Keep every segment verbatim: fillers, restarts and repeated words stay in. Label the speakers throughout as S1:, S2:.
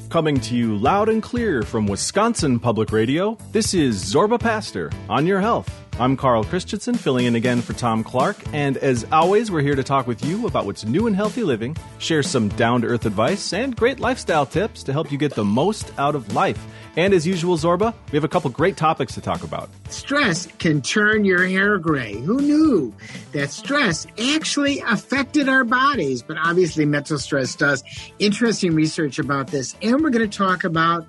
S1: Coming to you loud and clear from Wisconsin Public Radio, this is Zorba Pastor on Your Health. I'm Carl Christensen, filling in again for Tom Clark, and as always, we're here to talk with you about what's new in healthy living, share some down-to-earth advice, and great lifestyle tips to help you get the most out of life. And as usual, Zorba, we have a couple great topics to talk about.
S2: Stress can turn your hair gray. Who knew that stress actually affected our bodies? But obviously mental stress does. Interesting research about this. And we're going to talk about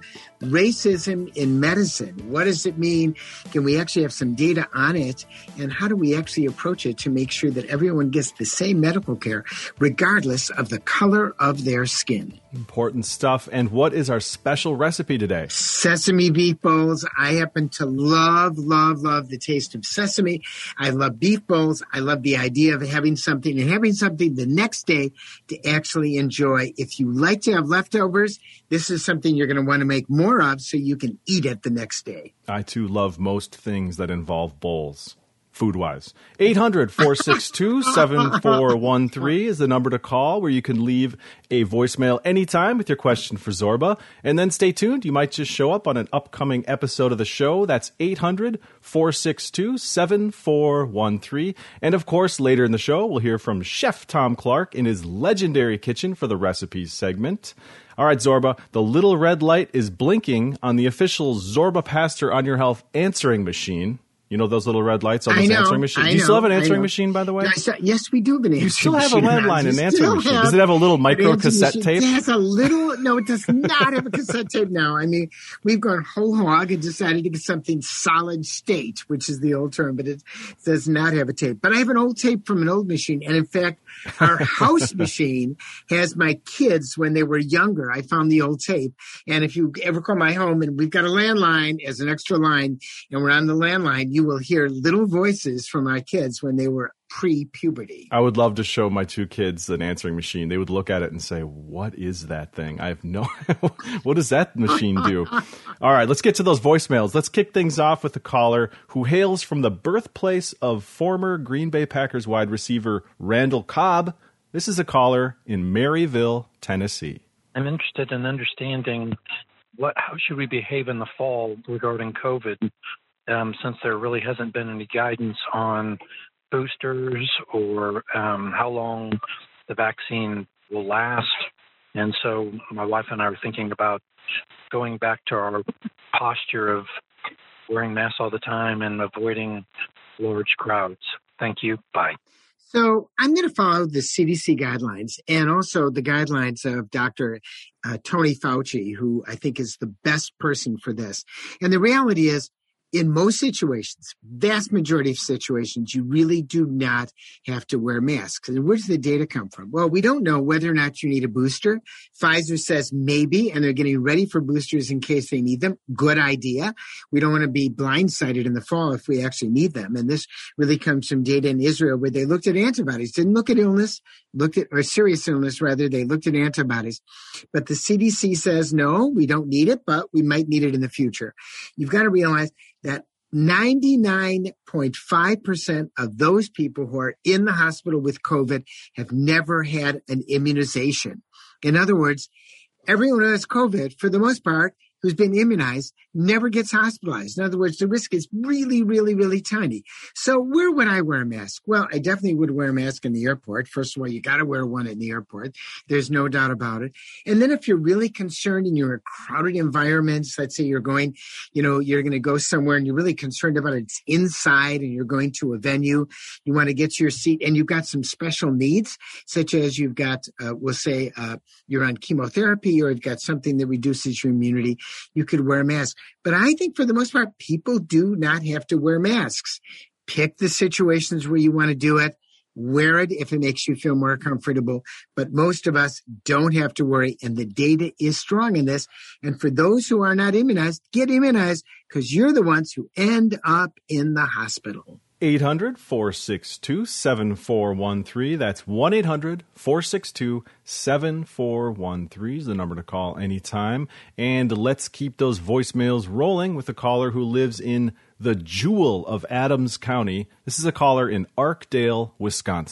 S2: racism in medicine. What does it mean? Can we actually have some data on it? And how do we actually approach it to make sure that everyone gets the same medical care, regardless of the color of their skin?
S1: Important stuff. And what is our special recipe today?
S2: Sesame beef bowls. I happen to love, love, love the taste of sesame. I love beef bowls. I love the idea of having something and having something the next day to actually enjoy. If you like to have leftovers, this is something you're going to want to make more of so you can eat it the next day.
S1: I, too, love most things that involve bowls, food-wise. eight hundred, four six two, seven four one three is the number to call, where you can leave a voicemail anytime with your question for Zorba. And then stay tuned. You might just show up on an upcoming episode of the show. That's eight hundred, four six two, seven four one three. And, of course, later in the show, we'll hear from Chef Tom Clark in his legendary kitchen for the recipes segment. All right, Zorba, the little red light is blinking on the official Zorba Pastor on Your Health answering machine. You know those little red lights on this
S2: know,
S1: answering machine?
S2: I
S1: Do you
S2: know,
S1: still have an answering
S2: know.
S1: machine, by the way?
S2: Yes, yes, we do have an answering machine.
S1: You still have a landline and answering machine. Does it have a little micro cassette tape?
S2: It has a little, no, it does not have a cassette tape now. I mean, we've gone whole hog and decided to get something solid state, which is the old term, but it does not have a tape. But I have an old tape from an old machine. And in fact, our house machine has my kids when they were younger. I found the old tape. And if you ever call my home and we've got a landline as an extra line and we're on the landline, you will hear little voices from our kids when they were pre-puberty.
S1: I would love to show my two kids an answering machine. They would look at it and say, what is that thing? I have no what does that machine do? All right, let's get to those voicemails. Let's kick things off with a caller who hails from the birthplace of former Green Bay Packers wide receiver Randall Cobb. This is a caller in Maryville, Tennessee.
S3: I'm interested in understanding what how should we behave in the fall regarding COVID, um, since there really hasn't been any guidance on boosters or um, how long the vaccine will last. And so my wife and I are thinking about going back to our posture of wearing masks all the time and avoiding large crowds. Thank you. Bye.
S2: So I'm going to follow the C D C guidelines and also the guidelines of Doctor Uh, Tony Fauci, who I think is the best person for this. And the reality is, in most situations, vast majority of situations, you really do not have to wear masks. And where does the data come from? Well, we don't know whether or not you need a booster. Pfizer says maybe, and they're getting ready for boosters in case they need them. Good idea. We don't want to be blindsided in the fall if we actually need them. And this really comes from data in Israel where they looked at antibodies, didn't look at illness, looked at, or serious illness rather, they looked at antibodies. But the C D C says, no, we don't need it, but we might need it in the future. You've got to realize that ninety-nine point five percent of those people who are in the hospital with COVID have never had an immunization. In other words, everyone who has COVID, for the most part, who's been immunized, never gets hospitalized. In other words, the risk is really, really, really tiny. So where would I wear a mask? Well, I definitely would wear a mask in the airport. First of all, you got to wear one in the airport. There's no doubt about it. And then if you're really concerned and you're in crowded environments, let's say you're going, you know, you're going to go somewhere and you're really concerned about it. It's inside and you're going to a venue. You want to get to your seat and you've got some special needs, such as you've got, uh, we'll say, uh, you're on chemotherapy or you've got something that reduces your immunity. You could wear a mask. But I think for the most part, people do not have to wear masks. Pick the situations where you want to do it. Wear it if it makes you feel more comfortable. But most of us don't have to worry. And the data is strong in this. And for those who are not immunized, get immunized because you're the ones who end up in the hospital.
S1: eight hundred, four six two, seven four one three. That's one eight hundred, four six two, seven four one three is the number to call anytime. And let's keep those voicemails rolling with a caller who lives in the jewel of Adams County. This is a caller in Arkdale, Wisconsin.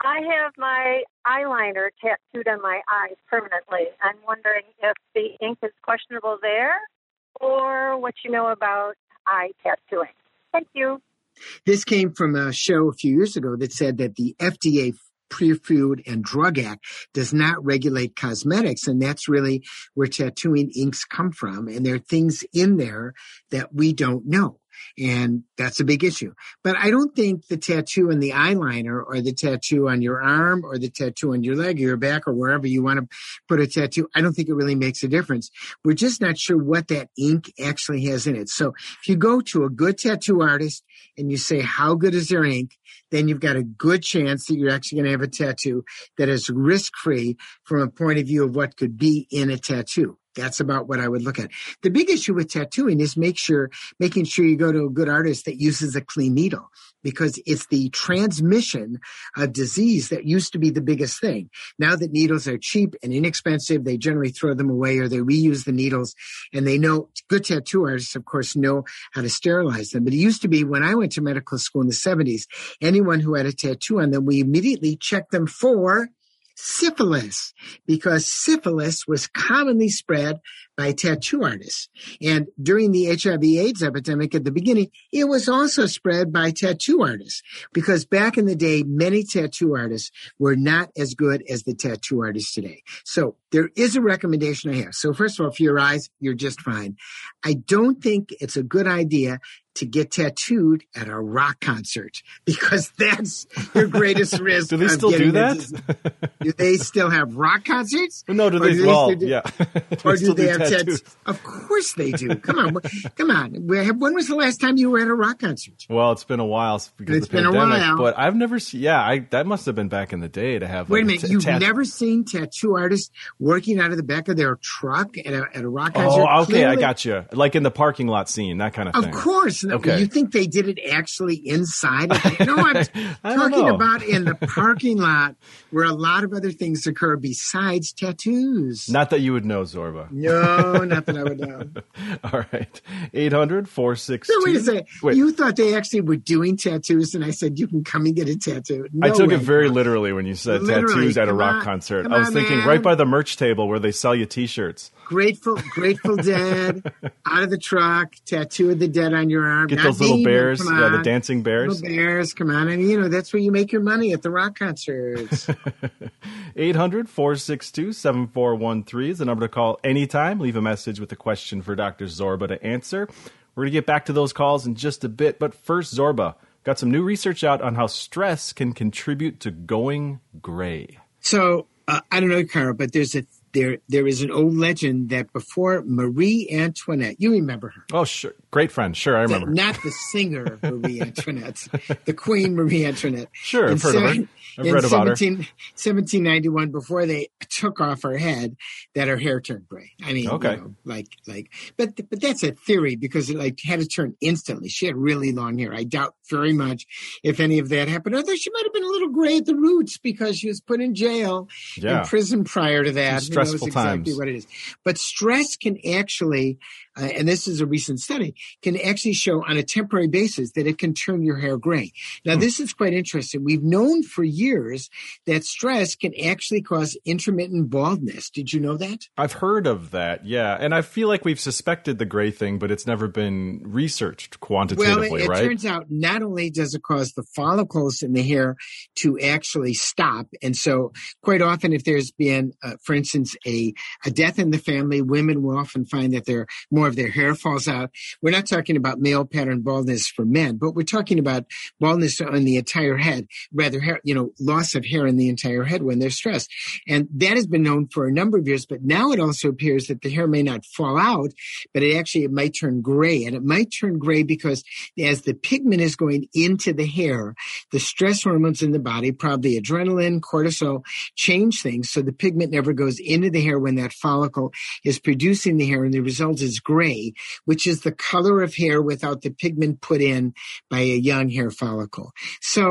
S4: I have my eyeliner tattooed on my eyes permanently. I'm wondering if the ink is questionable there or what you know about eye tattooing. Thank you.
S2: This came from a show a few years ago that said that the F D A Pre-Food and Drug Act does not regulate cosmetics, and that's really where tattooing inks come from. And there are things in there that we don't know. And that's a big issue. But I don't think the tattoo on the eyeliner or the tattoo on your arm or the tattoo on your leg or your back or wherever you want to put a tattoo, I don't think it really makes a difference. We're just not sure what that ink actually has in it. So if you go to a good tattoo artist and you say, how good is their ink? Then you've got a good chance that you're actually going to have a tattoo that is risk-free from a point of view of what could be in a tattoo. That's about what I would look at. The big issue with tattooing is make sure, making sure you go to a good artist that uses a clean needle, because it's the transmission of disease that used to be the biggest thing. Now that needles are cheap and inexpensive, they generally throw them away or they reuse the needles. And they know, good tattoo artists, of course, know how to sterilize them. But it used to be when I went to medical school in the seventies, anyone who had a tattoo on them, we immediately checked them for syphilis, because syphilis was commonly spread by tattoo artists. And during the H I V AIDS epidemic at the beginning, it was also spread by tattoo artists, because back in the day, many tattoo artists were not as good as the tattoo artists today. So there is a recommendation I have. So first of all, for your eyes, you're just fine. I don't think it's a good idea to get tattooed at a rock concert, because that's your greatest risk.
S1: Do they still do that?
S2: Do they still have rock concerts?
S1: No, do they? Do they well, do, yeah.
S2: Or do they, they have tattoos? Tats- of course they do. Come on, come on. When was the last time you were at a rock concert?
S1: Well, it's been a while because
S2: it's
S1: of the
S2: been
S1: pandemic.
S2: A while.
S1: But I've never seen. Yeah, I, that must have been back in the day to have.
S2: Wait
S1: like
S2: a minute,
S1: a t-
S2: you've
S1: tat-
S2: never seen tattoo artists working out of the back of their truck at a, at a rock concert?
S1: Oh, okay,
S2: Clearly,
S1: I got you. Like in the parking lot scene, that kind of thing.
S2: Of course.
S1: Okay.
S2: You think they did it actually inside? Of the, no, I'm
S1: I
S2: talking
S1: know.
S2: about in the parking lot where a lot of other things occur besides tattoos.
S1: Not that you would know, Zorba.
S2: No, not that I would know.
S1: All right. eight hundred, four six two
S2: So wait a second.
S1: Wait.
S2: You thought they actually were doing tattoos, and I said, you can come and get a tattoo. No
S1: I took
S2: way.
S1: it very literally when you said
S2: Literally.
S1: tattoos at a
S2: Come
S1: rock
S2: on.
S1: concert.
S2: Come
S1: I was
S2: on,
S1: thinking
S2: man.
S1: right by the merch table where they sell you T-shirts.
S2: Grateful, Grateful Dead, out of the truck, tattoo of the dead on your arm.
S1: Get
S2: Not
S1: those little
S2: me, but
S1: bears,
S2: come
S1: yeah, the
S2: on.
S1: dancing bears.
S2: Little bears, come on. And, you know, that's where you make your money, at the rock concerts.
S1: eight hundred, four six two, seven four one three is the number to call anytime. Leave a message with a question for Doctor Zorba to answer. We're going to get back to those calls in just a bit. But first, Zorba, got some new research out on how stress can contribute to going gray.
S2: So, uh, I don't know, Carl, but there's a There, there is an old legend that before Marie Antoinette, you remember her.
S1: Oh, sure. Great friend. Sure, I remember.
S2: The, not the singer Marie Antoinette, the Queen Marie Antoinette.
S1: Sure, I've
S2: in
S1: heard
S2: seven,
S1: of her. I've
S2: in
S1: read about
S2: seventeen,
S1: her.
S2: seventeen ninety-one, before they took off her head, that her hair turned gray. I mean,
S1: okay.
S2: you know, like, like, but but that's a theory, because it like had to turn instantly. She had really long hair. I doubt very much if any of that happened. Although she might have been a little gray at the roots because she was put in jail,
S1: Yeah.
S2: in prison prior to that.
S1: Some stressful
S2: Who knows exactly
S1: times.
S2: what it is. But stress can actually, uh, and this is a recent study, can actually show on a temporary basis that it can turn your hair gray. Now,
S1: Hmm.
S2: this is quite interesting. We've known for years that stress can actually cause intermittent baldness. Did you know that?
S1: I've heard of that, yeah. And I feel like we've suspected the gray thing, but it's never been researched quantitatively,
S2: Well, it, it
S1: right?
S2: turns out not only does it cause the follicles in the hair to actually stop, and so quite often if there's been, uh, for instance, a, a death in the family, women will often find that their more of their hair falls out. We're not talking about male pattern baldness for men, but we're talking about baldness on the entire head, rather, hair, you know, loss of hair in the entire head when they're stressed. And that has been known for a number of years, but now it also appears that the hair may not fall out, but it actually, it might turn gray. And it might turn gray because as the pigment is going into the hair, the stress hormones in the body, probably adrenaline, cortisol, change things. So the pigment never goes into the hair when that follicle is producing the hair, and the result is gray, which is the color of hair without the pigment put in by a young hair follicle. So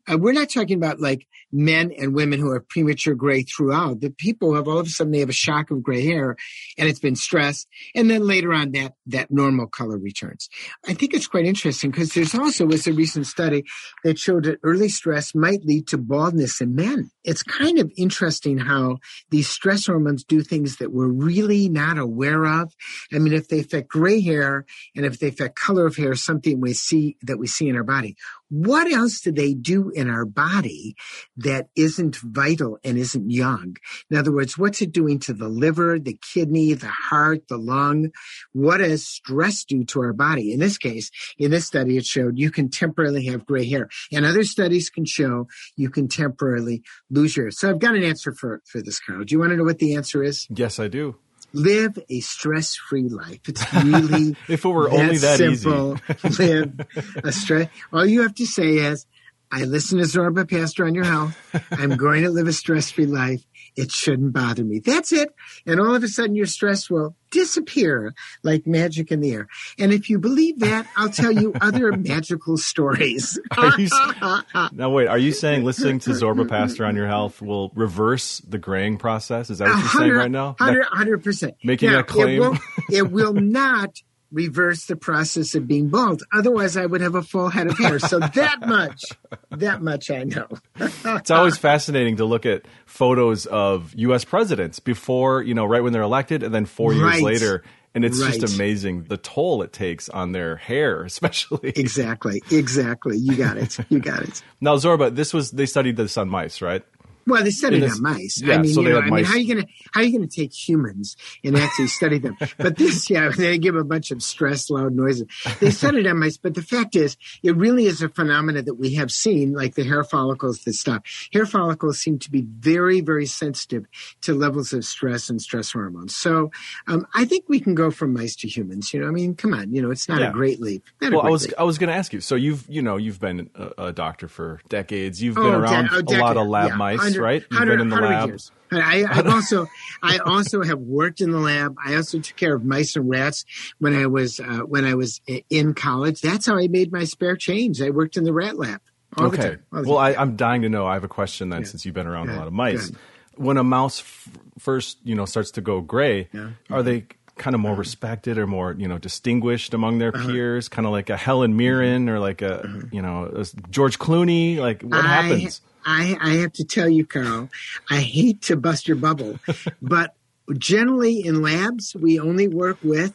S2: Uh, we're not talking about like men and women who have premature gray throughout. The people have all of a sudden they have a shock of gray hair and it's been stressed. And then later on that, that normal color returns. I think it's quite interesting because there's also was a recent study that showed that early stress might lead to baldness in men. It's kind of interesting how these stress hormones do things that we're really not aware of. I mean, if they affect gray hair and if they affect color of hair, something we see that we see in our body, what else do they do in our body that isn't vital and isn't young? In other words, what's it doing to the liver, the kidney, the heart, the lung? What does stress do to our body? In this case, in this study, it showed you can temporarily have gray hair. And other studies can show you can temporarily lose your hair. So I've got an answer for, for this, Carl. Do you want to know what the answer is?
S1: Yes, I do.
S2: Live a stress-free life. It's really
S1: if it were that only that
S2: simple. Easy. Live a stress. All you have to say is, I listen to Zorba Pastor on Your Health. I'm going to live a stress-free life. It shouldn't bother me. That's it. And all of a sudden your stress will disappear like magic in the air. And if you believe that, I'll tell you other magical stories.
S1: Are you, now, wait, are you saying listening to Zorba Pastor on Your Health will reverse the graying process? Is that what you're saying right now?
S2: one hundred percent.
S1: Making
S2: now,
S1: a claim?
S2: It will, it will not reverse the process of being bald. Otherwise, I would have a full head of hair. So that much, that much I know.
S1: It's always fascinating to look at photos of U S presidents before, you know, right when they're elected and then four years
S2: right.
S1: later. And it's
S2: right.
S1: just amazing the toll it takes on their hair, especially.
S2: Exactly. Exactly. You got it. You got it.
S1: Now, Zorba, this was, they studied this on mice, right?
S2: Well, they studied on mice.
S1: Yeah,
S2: I mean,
S1: so
S2: you
S1: they
S2: know,
S1: had
S2: I mean,
S1: mice.
S2: how are you gonna how are you gonna take humans and actually study them? But this, yeah, they give a bunch of stress, loud noises. They studied on mice, but the fact is, it really is a phenomena that we have seen, like the hair follicles that stop. Hair follicles seem to be very, very sensitive to levels of stress and stress hormones. So, um, I think we can go from mice to humans. You know, I mean, come on, you know, it's not
S1: yeah.
S2: a great leap. Not
S1: well,
S2: a great
S1: I was
S2: leap.
S1: I was going to ask you. So you've you know you've been a, a doctor for decades. You've
S2: Oh,
S1: been around
S2: de- oh,
S1: a
S2: decade.
S1: lot of lab
S2: Yeah,
S1: mice, right? You've been in the lab.
S2: Years. I, I've also, I also have worked in the lab. I also took care of mice and rats when I was uh, when I was in college. That's how I made my spare change. I worked in the rat lab. All
S1: okay.
S2: The time, all the
S1: well,
S2: time.
S1: I, I'm dying to know. I have a question then,
S2: yeah.
S1: since you've been around
S2: Good.
S1: a lot of mice.
S2: Good.
S1: When a mouse f- first, you know, starts to go gray,
S2: yeah.
S1: are they kind of more uh-huh. respected or more, you know, distinguished among their
S2: uh-huh.
S1: peers? Kind of like a Helen Mirren or like a, uh-huh. you know, a George Clooney. Like what
S2: I,
S1: happens?
S2: I, I have to tell you, Carl, I hate to bust your bubble, but generally in labs, we only work with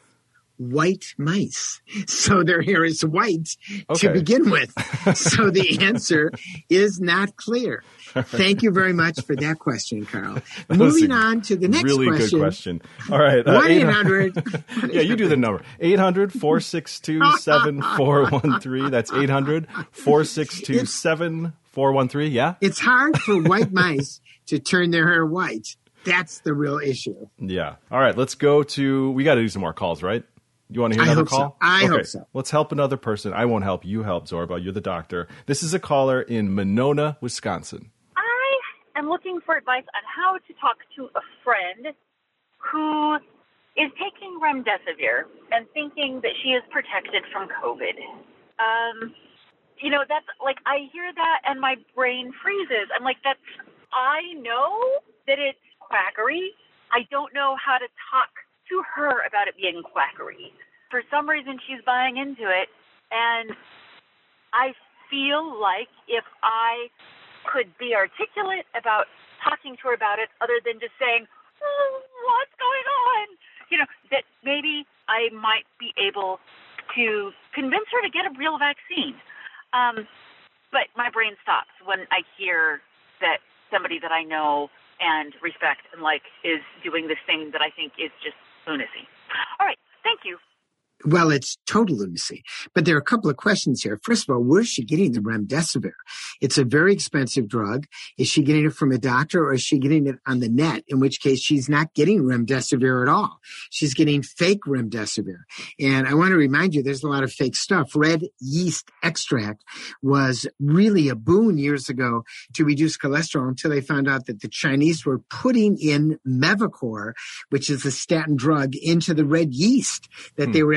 S2: white mice. So their hair is white
S1: okay.
S2: to begin with. So the answer is not clear. Thank you very much for that question, Carl. Moving on to the next
S1: really
S2: question.
S1: Really good question. All right.
S2: one eight hundred
S1: Yeah, you do the number. eight hundred, four six two, seven four one three. That's eight hundred, four six two, seven four one three. Yeah?
S2: It's hard for white mice to turn their hair white. That's the real issue.
S1: Yeah. All right. Let's go to, we got to do some more calls, right? You want to hear
S2: I
S1: another
S2: hope
S1: call?
S2: So. I
S1: okay.
S2: hope so.
S1: Let's help another person. I won't help. You help, Zorba. You're the doctor. This is a caller in Monona, Wisconsin.
S5: I am looking for advice on how to talk to a friend who is taking remdesivir and thinking that she is protected from COVID. Um, you know, that's like, I hear that and my brain freezes. I'm like, that's, I know that it's quackery. I don't know how to talk to her about it being quackery. For some reason, she's buying into it, and I feel like if I could be articulate about talking to her about it, other than just saying, oh, what's going on? You know, that maybe I might be able to convince her to get a real vaccine. Um, but my brain stops when I hear that somebody that I know and respect and like is doing this thing that I think is just lunacy. All right. Thank you.
S2: Well, it's total lunacy. But there are a couple of questions here. First of all, where's she getting the remdesivir? It's a very expensive drug. Is she getting it from a doctor or is she getting it on the net? In which case, she's not getting remdesivir at all. She's getting fake remdesivir. And I want to remind you, there's a lot of fake stuff. Red yeast extract was really a boon years ago to reduce cholesterol until they found out that the Chinese were putting in Mevacor, which is a statin drug, into the red yeast, that hmm. they were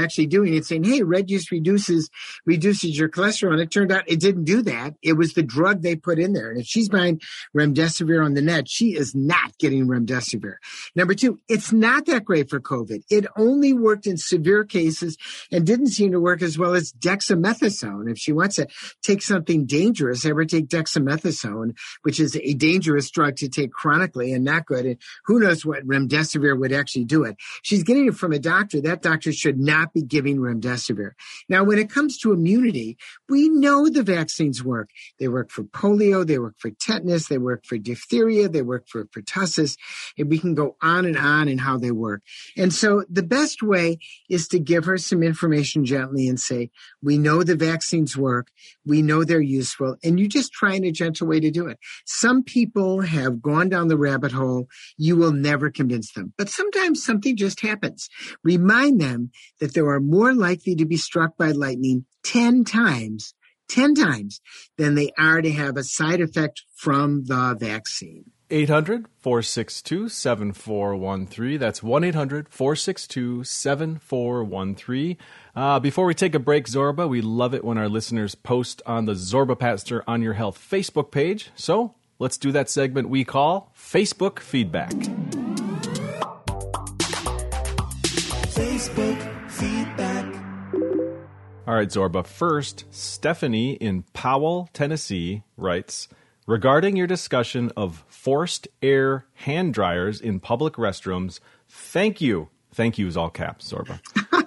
S2: actually doing it, saying, hey, red juice reduces reduces your cholesterol. And it turned out it didn't do that. It was the drug they put in there. And if she's buying remdesivir on the net, she is not getting remdesivir. Number two, it's not that great for COVID. It only worked in severe cases and didn't seem to work as well as dexamethasone. If she wants to take something dangerous, ever take dexamethasone, which is a dangerous drug to take chronically and not good. And who knows what remdesivir would actually do it. She's getting it from a doctor. That doctor should not be giving remdesivir. Now, when it comes to immunity, we know the vaccines work. They work for polio. They work for tetanus. They work for diphtheria. They work for pertussis. And we can go on and on in how they work. And so the best way is to give her some information gently and say, we know the vaccines work. We know they're useful. And you just try in a gentle way to do it. Some people have gone down the rabbit hole. You will never convince them. But sometimes something just happens. Remind them that they are more likely to be struck by lightning ten times, ten times than they are to have a side effect from the vaccine.
S1: eight hundred, four six two, seven four one three. That's one eight hundred, four six two, seven four one three. Uh, before we take a break, Zorba, we love it when our listeners post on the Zorba Pastor on Your Health Facebook page. So let's do that segment we call Facebook Feedback.
S6: Facebook Feedback.
S1: All right, Zorba. First, Stephanie in Powell, Tennessee writes, regarding your discussion of forced air hand dryers in public restrooms, thank you. Thank you is all caps, Zorba.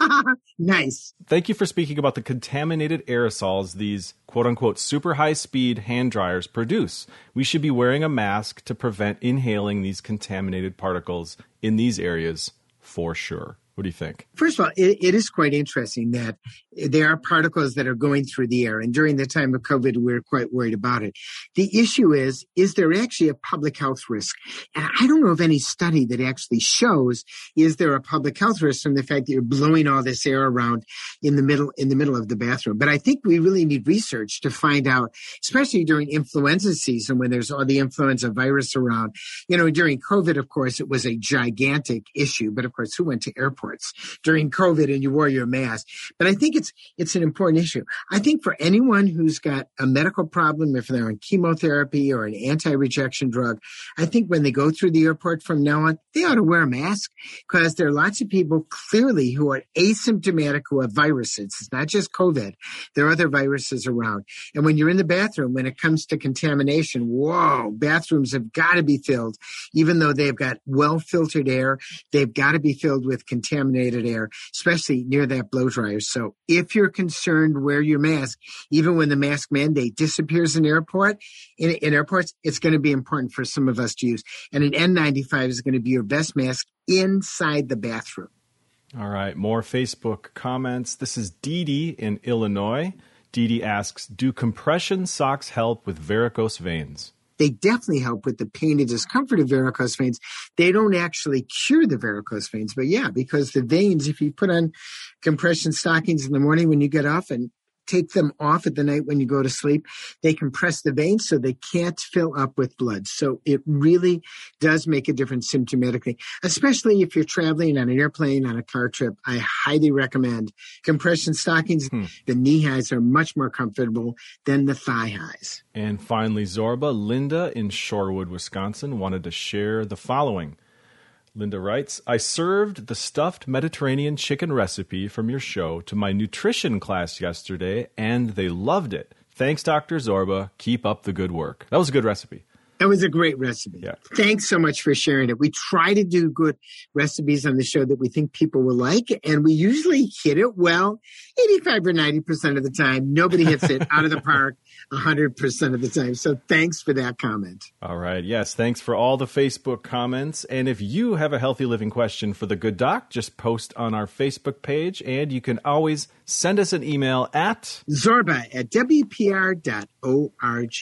S2: Nice.
S1: Thank you for speaking about the contaminated aerosols these quote-unquote super high-speed hand dryers produce. We should be wearing a mask to prevent inhaling these contaminated particles in these areas for sure. What do you think?
S2: First of all, it, it is quite interesting that there are particles that are going through the air. And during the time of COVID, we were quite worried about it. The issue is, is there actually a public health risk? And I don't know of any study that actually shows, is there a public health risk from the fact that you're blowing all this air around in the middle, in the middle of the bathroom? But I think we really need research to find out, especially during influenza season when there's all the influenza virus around. You know, during COVID, of course, it was a gigantic issue. But of course, who went to airports during COVID and you wore your mask? But I think it's it's an important issue. I think for anyone who's got a medical problem, if they're on chemotherapy or an anti-rejection drug, I think when they go through the airport from now on, they ought to wear a mask because there are lots of people clearly who are asymptomatic who have viruses. It's not just COVID. There are other viruses around. And when you're in the bathroom, when it comes to contamination, whoa, bathrooms have got to be filled. Even though they've got well-filtered air, they've got to be filled with contaminated air, especially near that blow dryer. So if you're concerned, wear your mask. Even when the mask mandate disappears in airport, in, in airports, it's going to be important for some of us to use. And an N ninety-five is going to be your best mask inside the bathroom.
S1: All right, more Facebook comments. This is Dee Dee in Illinois. Dee Dee asks, do compression socks help with varicose veins?
S2: They definitely help with the pain and discomfort of varicose veins. They don't actually cure the varicose veins, but yeah, because the veins, if you put on compression stockings in the morning when you get off and take them off at the night when you go to sleep, they compress the veins so they can't fill up with blood. So it really does make a difference symptomatically, especially if you're traveling on an airplane, on a car trip. I highly recommend compression stockings. Hmm. The knee highs are much more comfortable than the thigh highs.
S1: And finally, Zorba, Linda in Shorewood, Wisconsin, wanted to share the following. Linda writes, I served the stuffed Mediterranean chicken recipe from your show to my nutrition class yesterday, and they loved it. Thanks, Doctor Zorba. Keep up the good work. That was a good recipe.
S2: That was a great recipe.
S1: Yeah.
S2: Thanks so much for sharing it. We try to do good recipes on the show that we think people will like, and we usually hit it well, eighty-five or ninety percent of the time. Nobody hits it out of the park one hundred percent of the time. So thanks for that comment.
S1: All right. Yes, thanks for all the Facebook comments. And if you have a healthy living question for the Good Doc, just post on our Facebook page, and you can always send us an email at
S2: Zorba at W P R dot org.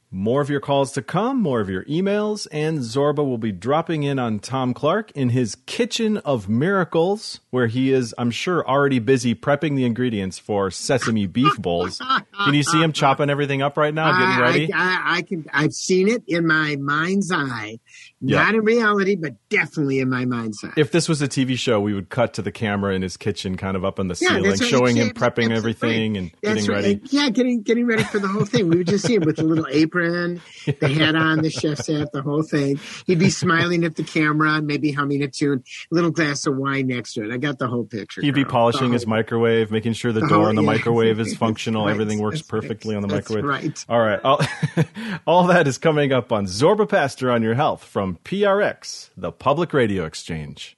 S1: More of your calls to come, more of your emails, and Zorba will be dropping in on Tom Clark in his Kitchen of Miracles, where he is, I'm sure, already busy prepping the ingredients for sesame beef bowls. Can you see him chopping everything up right now, getting ready?
S2: I, I, I can. I've seen it in my mind's eye.
S1: Yeah.
S2: Not in reality, but definitely in my mind's eye.
S1: If this was a T V show, we would cut to the camera in his kitchen, kind of up on the
S2: Yeah,
S1: ceiling,
S2: that's right.
S1: showing him
S2: That's
S1: prepping
S2: right.
S1: everything and
S2: That's
S1: getting
S2: right.
S1: ready.
S2: Yeah, getting getting ready for the whole thing. We would just see him with the little apron, the hat on, the chef's hat, the whole thing. He'd be smiling at the camera, maybe humming a tune, a little glass of wine next to it. I got the whole picture.
S1: He'd be
S2: Carl.
S1: polishing
S2: The
S1: his
S2: whole-
S1: microwave, making sure the
S2: the
S1: door
S2: whole-
S1: on the
S2: yeah.
S1: microwave is functional.
S2: Right.
S1: Everything works
S2: That's
S1: perfectly
S2: right.
S1: on the
S2: That's
S1: microwave.
S2: right.
S1: All right. All, all that is coming up on Zorba Pastor on Your Health from P R X, the Public Radio Exchange.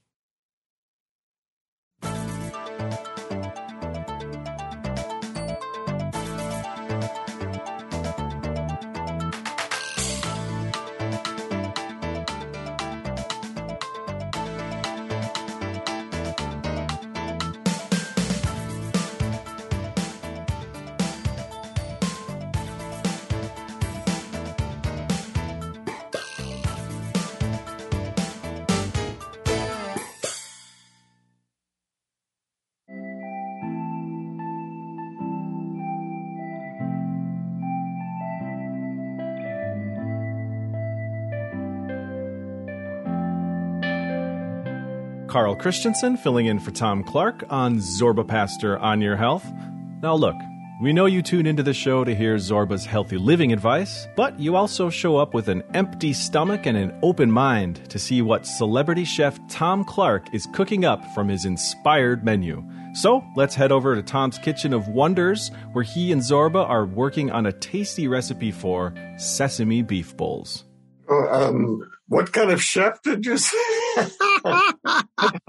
S1: Carl Christensen filling in for Tom Clark on Zorba Pastor on Your Health. Now look, we know you tune into the show to hear Zorba's healthy living advice, but you also show up with an empty stomach and an open mind to see what celebrity chef Tom Clark is cooking up from his inspired menu. So let's head over to Tom's Kitchen of Wonders, where he and Zorba are working on a tasty recipe for sesame beef bowls.
S6: Oh, um, what kind of chef did you say? I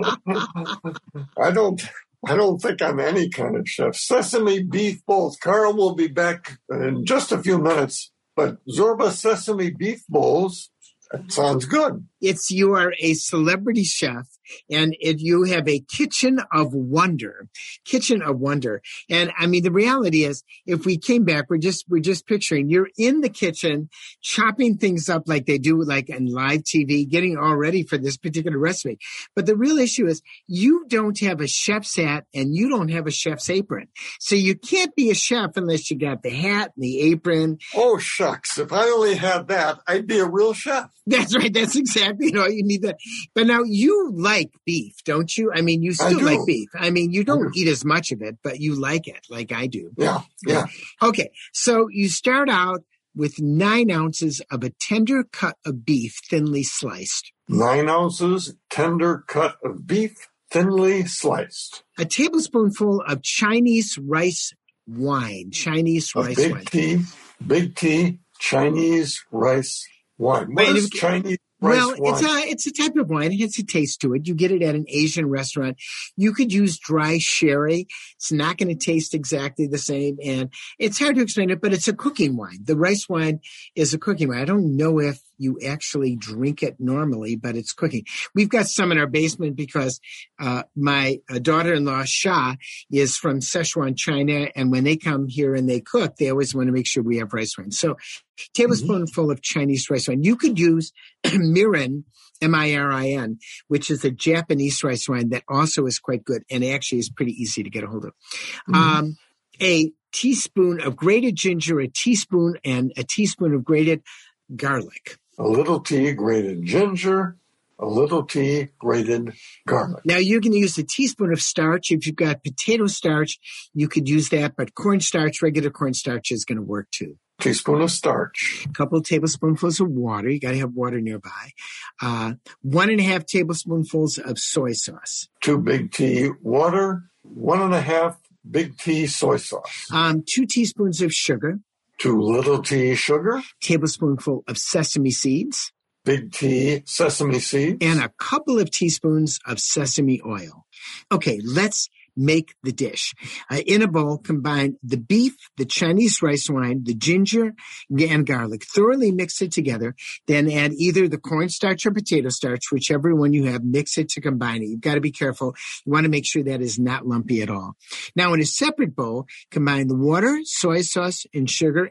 S6: don't. I don't think I'm any kind of chef. Sesame beef bowls. Carl will be back in just a few minutes. But Zorba sesame beef bowls. That sounds good.
S2: It's you are a celebrity chef, and if you have a kitchen of wonder, kitchen of wonder. And I mean, the reality is, if we came back, we're just we're just picturing you're in the kitchen chopping things up like they do, like in live T V, getting all ready for this particular recipe. But the real issue is, you don't have a chef's hat and you don't have a chef's apron, so you can't be a chef unless you got the hat and the apron.
S6: Oh shucks! If I only had that, I'd be a real chef.
S2: That's right. That's exactly, you know, you need that. But now you like beef, don't you? I mean, you still
S6: do.
S2: like beef. I mean, you don't
S6: I do.
S2: eat as much of it, but you like it like I do.
S6: Yeah, yeah.
S2: Okay. So you start out with nine ounces of a tender cut of beef, thinly sliced,
S6: Nine ounces tender cut of beef, thinly sliced.
S2: a tablespoonful of Chinese rice wine, Chinese
S6: A
S2: rice
S6: big
S2: wine.
S6: tea, big tea, Chinese rice wine. What
S2: Wait,
S6: is
S2: if-
S6: Chinese rice
S2: Well,
S6: wine?
S2: it's a it's a type of wine. It has a taste to it. You get it at an Asian restaurant. You could use dry sherry. It's not going to taste exactly the same, and it's hard to explain it, but it's a cooking wine. The rice wine is a cooking wine. I don't know if you actually drink it normally, but it's cooking. We've got some in our basement because uh, my uh, daughter-in-law, Sha, is from Sichuan, China, and when they come here and they cook, they always want to make sure we have rice wine. So tablespoonful mm-hmm. of Chinese rice wine. You could use Mirin, M I R I N, which is a Japanese rice wine that also is quite good and actually is pretty easy to get a hold of. Mm-hmm. Um, a teaspoon of grated ginger, a teaspoon, and a teaspoon of grated garlic.
S6: A little tea grated ginger, a little tea grated garlic.
S2: Now, you're going to use a teaspoon of starch. If you've got potato starch, you could use that, but cornstarch, regular cornstarch is going to work too.
S6: Teaspoon of starch.
S2: A couple of tablespoonfuls of water. You got to have water nearby. Uh, one and a half tablespoonfuls of soy sauce.
S6: Two big tea water, one and a half big tea soy sauce.
S2: Um, two teaspoons of sugar.
S6: Two little tea sugar.
S2: Tablespoonful of sesame seeds.
S6: Big tea sesame seeds.
S2: And a couple of teaspoons of sesame oil. Okay, let's make the dish. Uh, in a bowl, combine the beef, the Chinese rice wine, the ginger, and garlic. Thoroughly mix it together. Then add either the cornstarch or potato starch, whichever one you have. Mix it to combine it. You've got to be careful. You want to make sure that is not lumpy at all. Now, in a separate bowl, combine the water, soy sauce, and sugar, and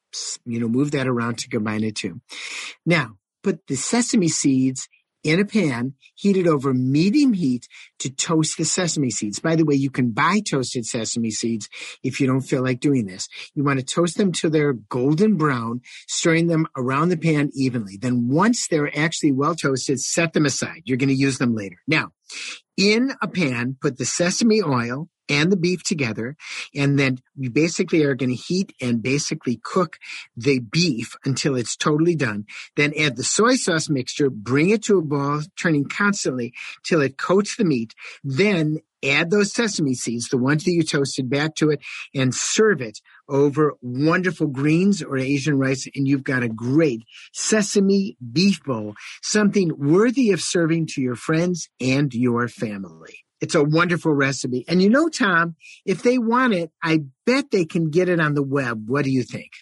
S2: you know, move that around to combine it too. Now, put the sesame seeds in a pan, heat it over medium heat to toast the sesame seeds. By the way, you can buy toasted sesame seeds if you don't feel like doing this. You want to toast them till they're golden brown, stirring them around the pan evenly. Then once they're actually well toasted, set them aside. You're going to use them later. Now, in a pan, put the sesame oil and the beef together, and then you basically are going to heat and basically cook the beef until it's totally done. Then add the soy sauce mixture, bring it to a boil, turning constantly till it coats the meat. Then add those sesame seeds, the ones that you toasted, back to it, and serve it over wonderful greens or Asian rice, and you've got a great sesame beef bowl, something worthy of serving to your friends and your family. It's a wonderful recipe. And you know, Tom, if they want it, I bet they can get it on the web. What do you think?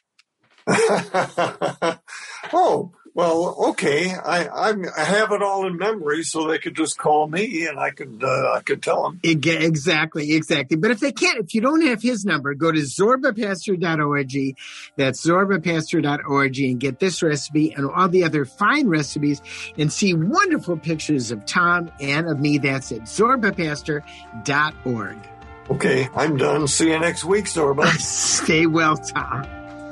S6: Oh, well, okay. I, I I have it all in memory, so they could just call me and I could uh, I could tell them.
S2: Exactly, exactly. But if they can't, if you don't have his number, go to zorba pastor dot org. That's zorba pastor dot org and get this recipe and all the other fine recipes and see wonderful pictures of Tom and of me. That's at zorba pastor dot org.
S6: Okay, I'm done. See you next week, Zorba.
S2: Stay well, Tom.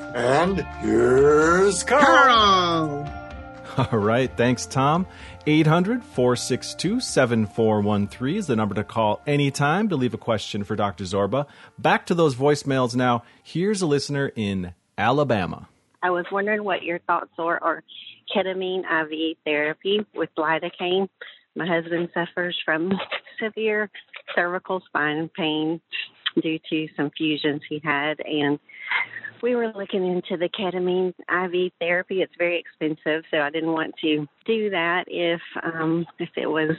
S6: And here's Carl.
S2: Carl.
S1: All right. Thanks, Tom. eight hundred, four six two, seven four one three is the number to call anytime to leave a question for Doctor Zorba. Back to those voicemails now. Here's a listener in Alabama.
S7: I was wondering what your thoughts are on ketamine I V therapy with lidocaine. My husband suffers from severe cervical spine pain due to some fusions he had, and we were looking into the ketamine I V therapy. It's very expensive, so I didn't want to do that if um, if it was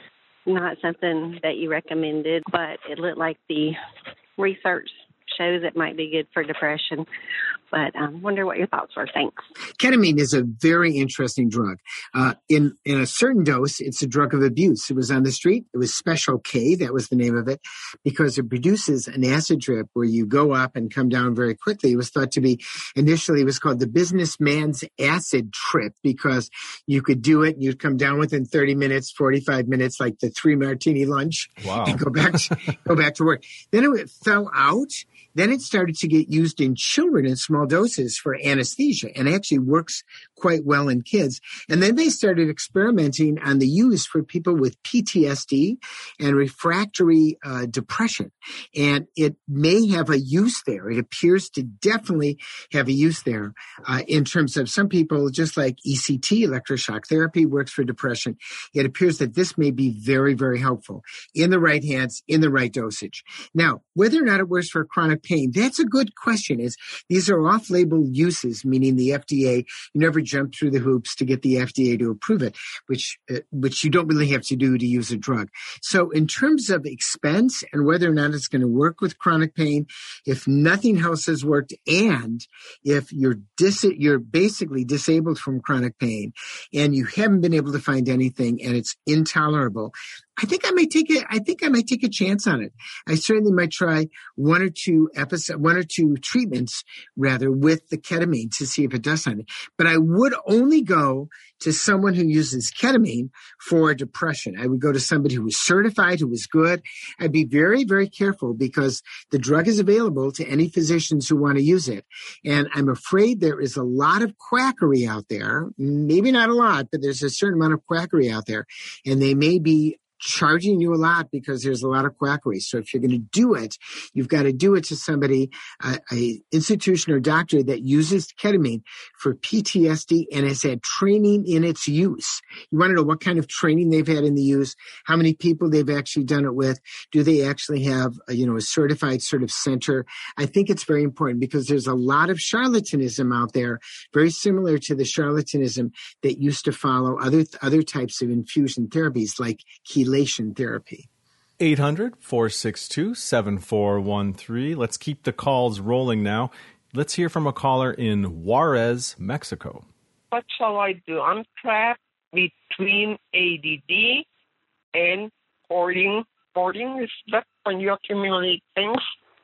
S7: not something that you recommended, but it looked like the research shows it might be good for depression. But I um, wonder what your thoughts were. Thanks.
S2: Ketamine is a very interesting drug. Uh, in, in a certain dose, it's a drug of abuse. It was on the street. It was Special K. That was the name of it, because it produces an acid trip where you go up and come down very quickly. It was thought to be, initially, it was called the businessman's acid trip, because you could do it and you'd come down within thirty minutes, forty-five minutes, like the three martini lunch.
S1: Wow.
S2: And go back to, go back to work. Then it fell out. Then it started to get used in children in small doses for anesthesia, and actually works quite well in kids. And then they started experimenting on the use for people with P T S D and refractory uh, depression. And it may have a use there. It appears to definitely have a use there uh, in terms of some people, just like E C T, electroshock therapy, works for depression. It appears that this may be very, very helpful in the right hands, in the right dosage. Now, whether or not it works for chronic pain, that's a good question. Is these are off-label uses, meaning the F D A, you never jump through the hoops to get the F D A to approve it, which uh, which you don't really have to do to use a drug. So in terms of expense and whether or not it's going to work with chronic pain, if nothing else has worked, and if you're dis- you're basically disabled from chronic pain and you haven't been able to find anything and it's intolerable, I think I might take a, I think I might take a chance on it. I certainly might try one or two episodes, one or two treatments rather with the ketamine to see if it does something. But I would only go to someone who uses ketamine for depression. I would go to somebody who was certified, who was good. I'd be very, very careful because the drug is available to any physicians who want to use it. And I'm afraid there is a lot of quackery out there. Maybe not a lot, but there's a certain amount of quackery out there. And they may be charging you a lot because there's a lot of quackery. So if you're going to do it, you've got to do it to somebody, uh, a institution or doctor that uses ketamine for P T S D and has had training in its use. You want to know what kind of training they've had in the use, how many people they've actually done it with. Do they actually have, a, you know, a certified sort of center? I think it's very important because there's a lot of charlatanism out there, very similar to the charlatanism that used to follow other other types of infusion therapies like chelation therapy.
S1: eight hundred, four six two, seven four one three. Let's keep the calls rolling now. Let's hear from a caller in Juarez, Mexico.
S8: What shall I do? I'm trapped between A D D and hoarding. Hoarding is that when you accumulate things.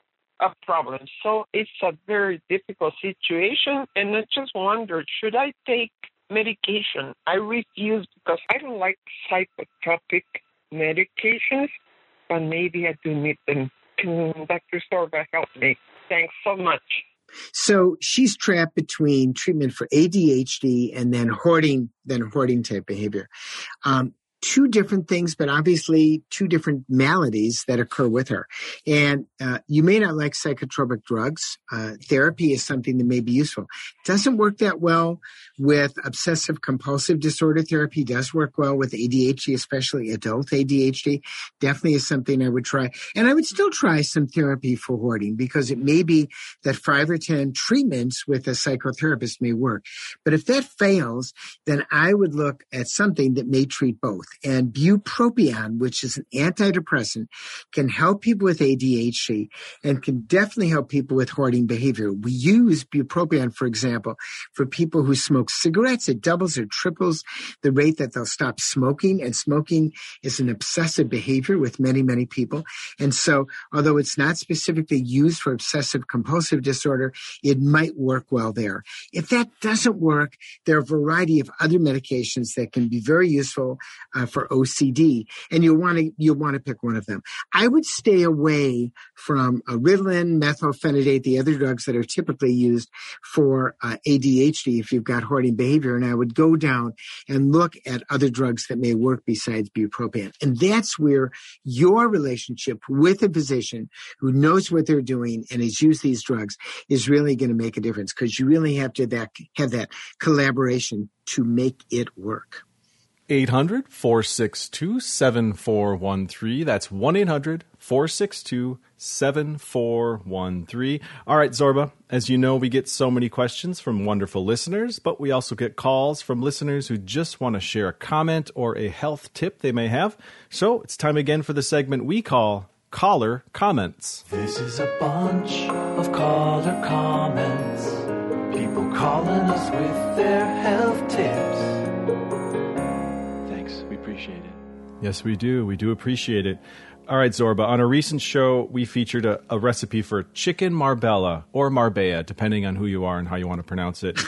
S8: a problem. So it's a very difficult situation. And I just wondered, should I take medication? I refuse because I don't like psychotropic medications, but maybe I do need them. Can Doctor Zorba help me? Thanks so much.
S2: So she's trapped between treatment for A D H D and then hoarding, then hoarding type behavior. Um, two different things, but obviously two different maladies that occur with her. And uh, you may not like psychotropic drugs. Uh, therapy is something that may be useful. It doesn't work that well with obsessive compulsive disorder therapy. It does work well with A D H D, especially adult A D H D. Definitely is something I would try. And I would still try some therapy for hoarding because it may be that five or ten treatments with a psychotherapist may work. But if that fails, then I would look at something that may treat both. And bupropion, which is an antidepressant, can help people with A D H D and can definitely help people with hoarding behavior. We use bupropion, for example, for people who smoke cigarettes. It doubles or triples the rate that they'll stop smoking. And smoking is an obsessive behavior with many, many people. And so, although it's not specifically used for obsessive compulsive disorder, it might work well there. If that doesn't work, there are a variety of other medications that can be very useful uh, for O C D, and you'll want to you'll want to pick one of them. I would stay away from uh, Ritalin, methylphenidate, the other drugs that are typically used for uh, A D H D if you've got hoarding behavior, and I would go down and look at other drugs that may work besides bupropion. And that's where your relationship with a physician who knows what they're doing and has used these drugs is really going to make a difference, because you really have to that, have that collaboration to make it work.
S1: eight hundred, four six two, seven four one three. That's one eight hundred, four six two, seven four one three. All right, Zorba, as you know, we get so many questions from wonderful listeners, but we also get calls from listeners who just want to share a comment or a health tip they may have. So it's time again for the segment we call Caller Comments.
S9: This is a bunch of caller comments. People calling us with their health tips. We appreciate it.
S1: Yes, we do. We do appreciate it. All right, Zorba, on a recent show, we featured a, a recipe for chicken marbella or marbella, depending on who you are and how you want to pronounce it.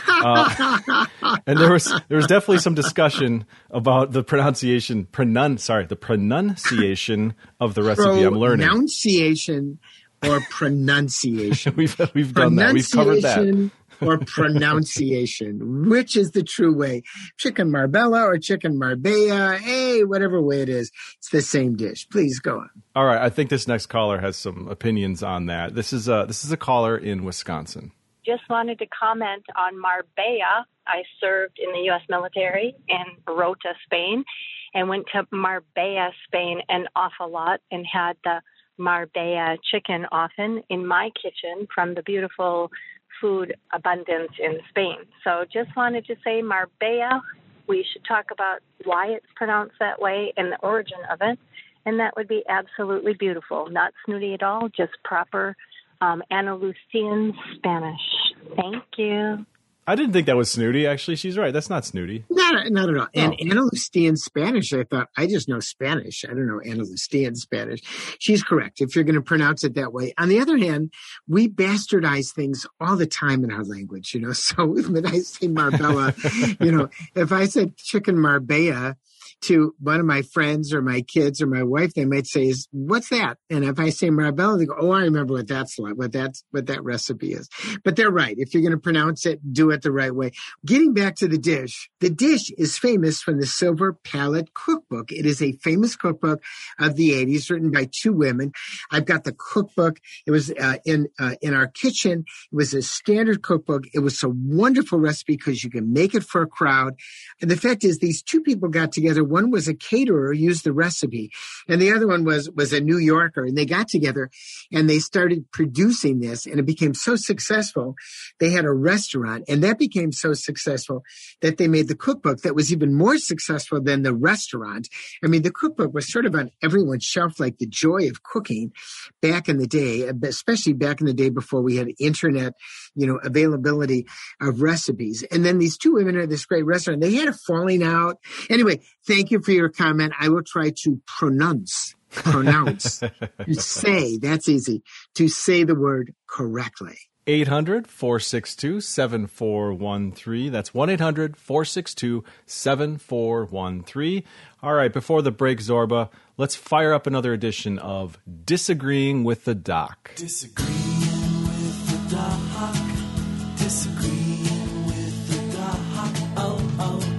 S1: Uh, and there was there was definitely some discussion about the pronunciation, pronun, sorry, the pronunciation of the recipe. I'm learning.
S2: Pronunciation or pronunciation.
S1: we've we've done that. We've covered that.
S2: Or pronunciation. Which is the true way? Chicken marbella or chicken marbella? Hey, whatever way it is, it's the same dish. Please go on.
S1: All right. I think this next caller has some opinions on that. This is a, this is a caller in Wisconsin.
S10: Just wanted to comment on Marbella. I served in the U S military in Rota, Spain, and went to Marbella, Spain an awful lot and had the Marbella chicken often in my kitchen from the beautiful food abundance in Spain. So just wanted to say Marbella, we should talk about why it's pronounced that way and the origin of it, and that would be absolutely beautiful. Not snooty at all, just proper um, Andalusian Spanish. Thank you.
S1: I didn't think that was snooty. Actually, she's right. That's not snooty.
S2: Not, not at all.
S1: Oh.
S2: And Andalusian Spanish, I thought, I just know Spanish. I don't know Andalusian Spanish. She's correct if you're going to pronounce it that way. On the other hand, we bastardize things all the time in our language, you know. So when I say Marbella, you know, if I said chicken Marbella to one of my friends or my kids or my wife, they might say, "Is what's that?" And if I say Marbella, they go, "Oh, I remember what that's like, what that's what that recipe is." But they're right. If you're going to pronounce it, do it the right way. Getting back to the dish, the dish is famous from the Silver Palette Cookbook. It is a famous cookbook of the eighties, written by two women. I've got the cookbook. It was uh, in uh, in our kitchen. It was a standard cookbook. It was a wonderful recipe because you can make it for a crowd. And the fact is, these two people got together. One was a caterer, used the recipe, and the other one was was a New Yorker. And they got together and they started producing this, and it became so successful. They had a restaurant, and that became so successful that they made the cookbook that was even more successful than the restaurant. I mean, the cookbook was sort of on everyone's shelf, like the joy of cooking back in the day, especially back in the day before we had internet, you know, availability of recipes. And then these two women at this great restaurant, they had a falling out. Anyway, thank you for your comment. I will try to pronounce pronounce, to say, that's easy, to say the word correctly.
S1: eight hundred, four six two, seven four one three. That's one eight hundred, four six two, seven four one three. All right, before the break, Zorba, let's fire up another edition of Disagreeing with the Doc.
S9: Disagreeing with the doc. Disagreeing with the doc. Oh, oh,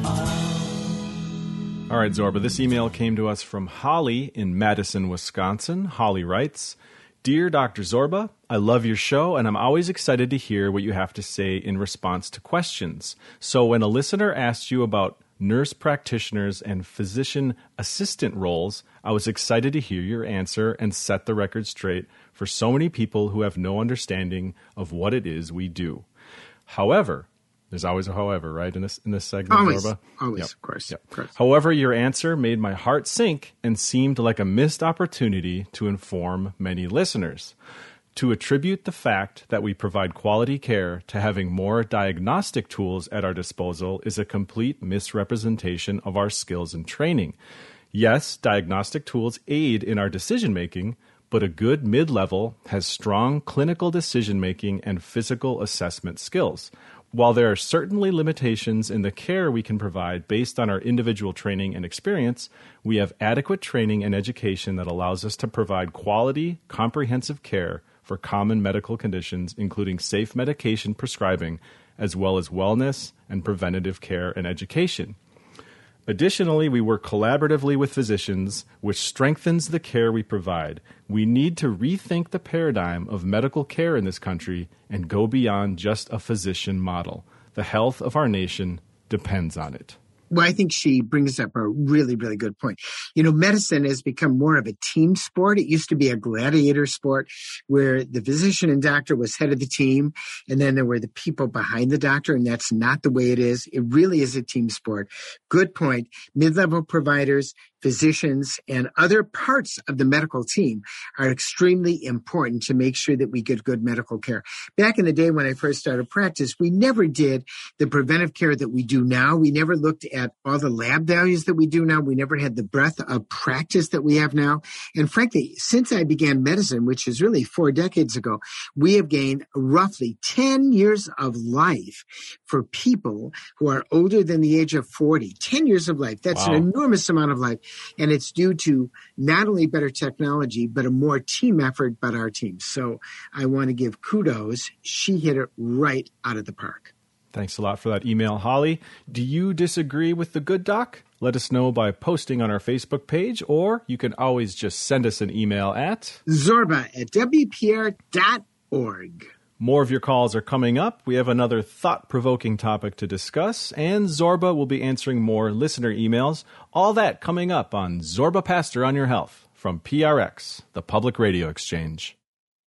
S9: oh.
S1: All right, Zorba, this email came to us from Holly in Madison, Wisconsin. Holly writes, Dear Doctor Zorba, I love your show, and I'm always excited to hear what you have to say in response to questions. So when a listener asked you about nurse practitioners and physician assistant roles, I was excited to hear your answer and set the record straight for so many people who have no understanding of what it is we do. However, there's always a however, right, in this in this segment,
S2: Always,
S1: Zorba?
S2: always,
S1: Yep.
S2: of course,
S1: Yep.
S2: of course.
S1: However, your answer made my heart sink and seemed like a missed opportunity to inform many listeners. To attribute the fact that we provide quality care to having more diagnostic tools at our disposal is a complete misrepresentation of our skills and training. Yes, diagnostic tools aid in our decision-making, but a good mid-level has strong clinical decision-making and physical assessment skills. While there are certainly limitations in the care we can provide based on our individual training and experience, we have adequate training and education that allows us to provide quality, comprehensive care for common medical conditions, including safe medication prescribing, as well as wellness and preventative care and education. Additionally, we work collaboratively with physicians, which strengthens the care we provide. We need to rethink the paradigm of medical care in this country and go beyond just a physician model. The health of our nation depends on it.
S2: Well, I think she brings up a really, really good point. You know, medicine has become more of a team sport. It used to be a gladiator sport where the physician and doctor was head of the team, and then there were the people behind the doctor, and that's not the way it is. It really is a team sport. Good point. Mid-level providers, physicians, and other parts of the medical team are extremely important to make sure that we get good medical care. Back in the day when I first started practice, we never did the preventive care that we do now. We never looked at all the lab values that we do now. We never had the breadth of practice that we have now. And frankly, since I began medicine, which is really four decades ago, we have gained roughly ten years of life for people who are older than the age of forty. ten years of life. That's
S1: Wow.
S2: an enormous amount of life. And it's due to not only better technology, but a more team effort by our team. So I want to give kudos. She hit it right out of the park.
S1: Thanks a lot for that email, Holly. Do you disagree with the good doc? Let us know by posting on our Facebook page, or you can always just send us an email at
S2: Zorba at W P R dot org.
S1: More of your calls are coming up. We have another thought-provoking topic to discuss, and Zorba will be answering more listener emails. All that coming up on Zorba Pastor on Your Health from P R X, the Public Radio Exchange.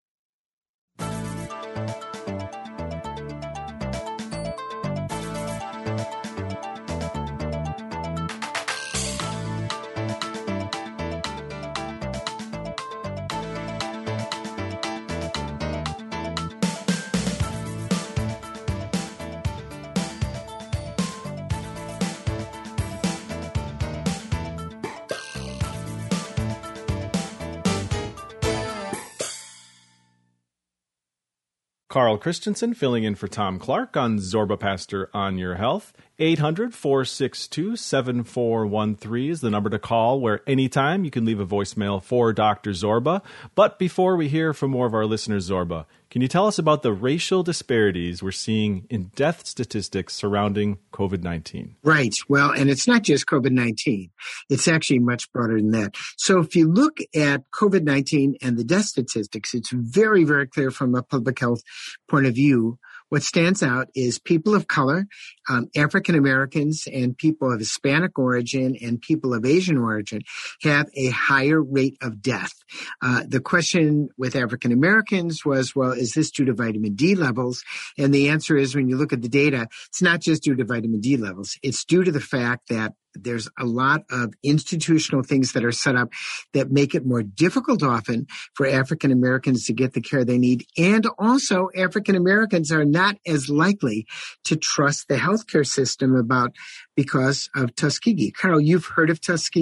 S1: Carl Christensen filling in for Tom Clark on Zorba Pastor on Your Health. eight hundred, four six two, seven four one three is the number to call, where anytime you can leave a voicemail for Doctor Zorba. But before we hear from more of our listeners, Zorba, can you tell us about the racial disparities we're seeing in death statistics surrounding COVID nineteen?
S2: Right. Well, and it's not just COVID nineteen. It's actually much broader than that. So if you look at COVID nineteen and the death statistics, it's very, very clear from a public health point of view. What stands out is people of color, um, African Americans, and people of Hispanic origin and people of Asian origin have a higher rate of death. Uh, the question with African Americans was, well, is this due to vitamin D levels? And the answer is, when you look at the data, it's not just due to vitamin D levels. It's due to the fact that there's a lot of institutional things that are set up that make it more difficult often for African Americans to get the care they need. And also, African Americans are not as likely to trust the healthcare system about because of Tuskegee. Carol, you've heard of Tuskegee?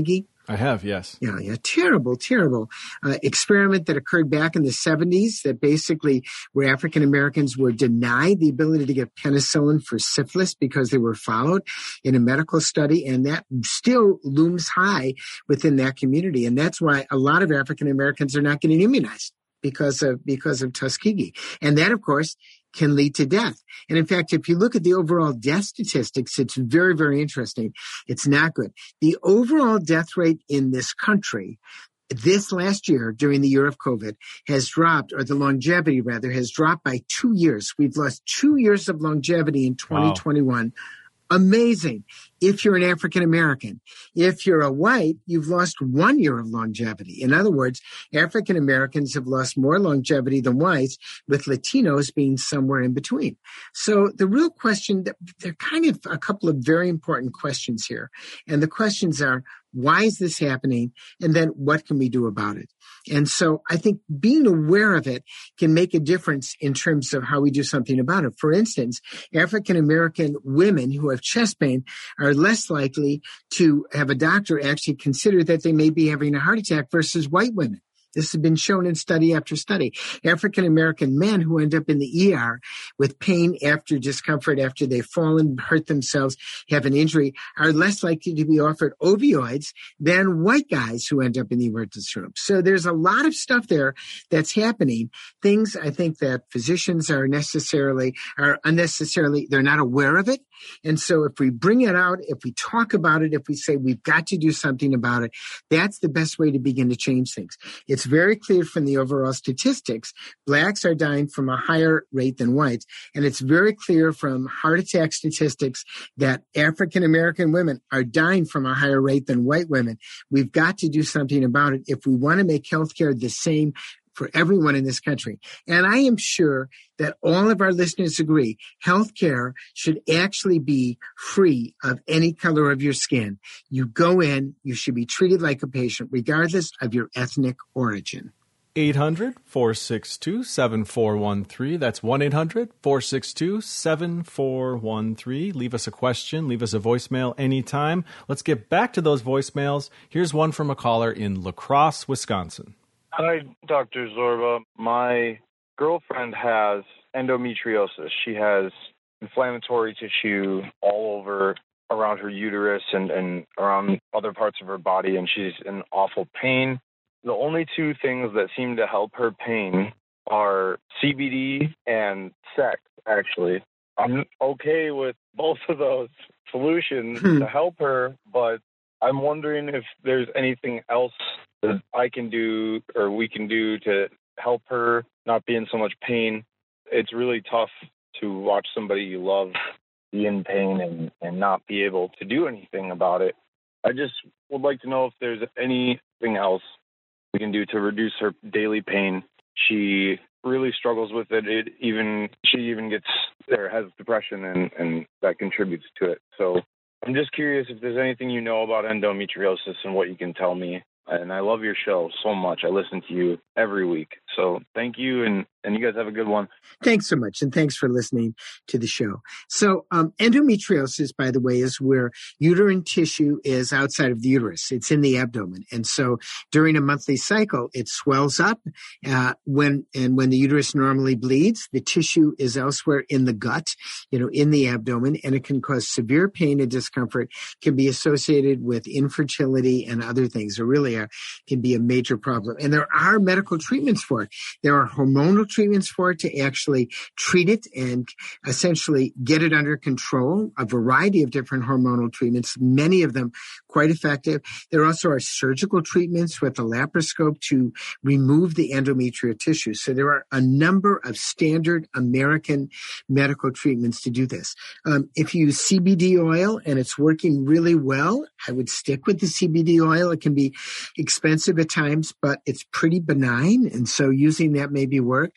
S1: I have, yes.
S2: Yeah, yeah. Terrible, terrible uh, experiment that occurred back in the seventies that basically where African Americans were denied the ability to get penicillin for syphilis because they were followed in a medical study. And that still looms high within that community. And that's why a lot of African Americans are not getting immunized because of because of Tuskegee. And that, of course, can lead to death. And in fact, if you look at the overall death statistics, it's very, very interesting. It's not good. The overall death rate in this country this last year, during the year of COVID, has dropped, or the longevity rather, has dropped by two years. We've lost two years of longevity in twenty twenty-one. Wow. Amazing. If you're an African American, if you're a white, you've lost one year of longevity. In other words, African Americans have lost more longevity than whites, with Latinos being somewhere in between. So the real question, there are kind of a couple of very important questions here. And the questions are, why is this happening? And then what can we do about it? And so I think being aware of it can make a difference in terms of how we do something about it. For instance, African American women who have chest pain are less likely to have a doctor actually consider that they may be having a heart attack versus white women. This has been shown in study after study. African American men who end up in the E R with pain after discomfort, after they've fallen, hurt themselves, have an injury, are less likely to be offered opioids than white guys who end up in the emergency room. So there's a lot of stuff there that's happening. Things I think that physicians are necessarily, are unnecessarily, they're not aware of it. And so if we bring it out, if we talk about it, if we say we've got to do something about it, that's the best way to begin to change things. It's very clear from the overall statistics, blacks are dying from a higher rate than whites. And it's very clear from heart attack statistics that African American women are dying from a higher rate than white women. We've got to do something about it if we want to make healthcare the same for everyone in this country. And I am sure that all of our listeners agree, healthcare should actually be free of any color of your skin. You go in, you should be treated like a patient, regardless of your ethnic origin.
S1: eight hundred, four six two, seven four one three. That's one eight hundred, four six two, seven four one three. Leave us a question. Leave us a voicemail anytime. Let's get back to those voicemails. Here's one from a caller in La Crosse, Wisconsin.
S11: Hi, Doctor Zorba. My girlfriend has endometriosis. She has inflammatory tissue all over around her uterus and, and around other parts of her body, and she's in awful pain. The only two things that seem to help her pain are C B D and sex, actually. I'm okay with both of those solutions
S2: Hmm.
S11: to help her, but I'm wondering if there's anything else that I can do or we can do to help her not be in so much pain. It's really tough to watch somebody you love be in pain and, and not be able to do anything about it. I just would like to know if there's anything else we can do to reduce her daily pain. She really struggles with it. It even she even gets or has depression, and, and that contributes to it. So I'm just curious if there's anything you know about endometriosis and what you can tell me. And I love your show so much. I listen to you every week. So thank you, and, and you guys have a good one.
S2: Thanks so much, and thanks for listening to the show. So um, endometriosis, by the way, is where uterine tissue is outside of the uterus. It's in the abdomen. And so during a monthly cycle, it swells up. Uh, when and when the uterus normally bleeds, the tissue is elsewhere in the gut, you know, in the abdomen, and it can cause severe pain and discomfort, can be associated with infertility and other things. It really are, can be a major problem. And there are medical treatments for it. There are hormonal treatments for it to actually treat it and essentially get it under control, a variety of different hormonal treatments, many of them quite effective. There also are surgical treatments with a laparoscope to remove the endometrial tissue. So there are a number of standard American medical treatments to do this. Um, if you use C B D oil and it's working really well, I would stick with the C B D oil. It can be expensive at times, but it's pretty benign. And so using that maybe work.